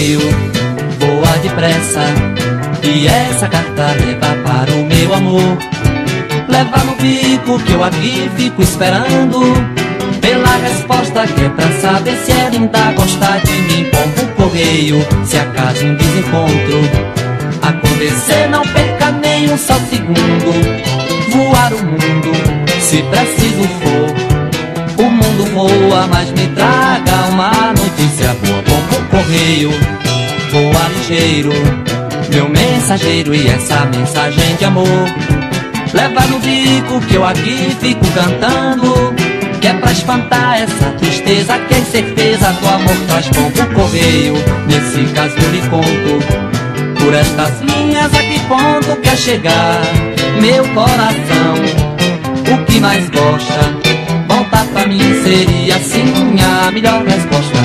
correio voa depressa, e essa carta leva para o meu amor. Leva no bico que eu aqui fico esperando pela resposta, que é pra saber se ela ainda gosta de mim. Pombo correio, se acaso um desencontro acontecer, não perca nem um só segundo. Voar o mundo, se preciso for, o mundo voa, mas me traga uma notícia boa. Pombo correio, voa ligeiro, meu mensageiro, e essa mensagem de amor leva no bico que eu aqui fico cantando, que é pra espantar essa tristeza, que é certeza do amor traz. Pombo correio, nesse caso eu lhe conto, por estas linhas a que ponto quer chegar meu coração. O que mais gosta, voltar pra mim seria assim a melhor resposta.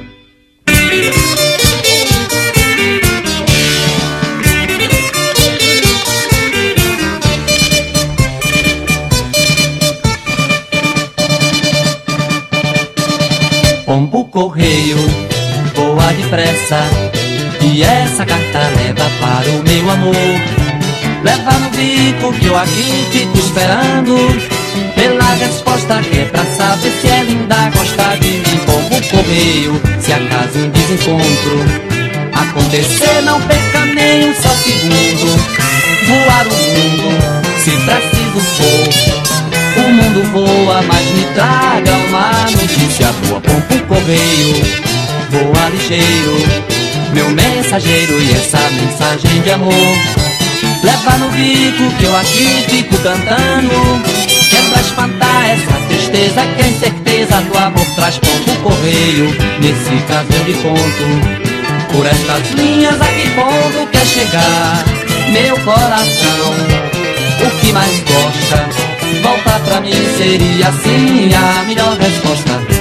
Pombo correio voa depressa, e essa carta leva para o meu amor. Leva no bico que eu aqui fico esperando pela resposta, que é pra saber se ela ainda gosta de mim. Pombo correio, se acaso um desencontro acontecer, não perca nem um só segundo. Voar o mundo, se preciso for, o mundo voa, mas me traga uma notícia boa. Pombo correio, voa ligeiro, meu mensageiro, e essa mensagem de amor leva no bico que eu aqui fico cantando, que é pra espantar essa tristeza, que é incerteza do amor traz. Pombo correio, nesse caso eu lhe conto, por estas linhas a que ponto quer chegar meu coração. O que mais gosta, voltar pra mim seria assim a melhor resposta.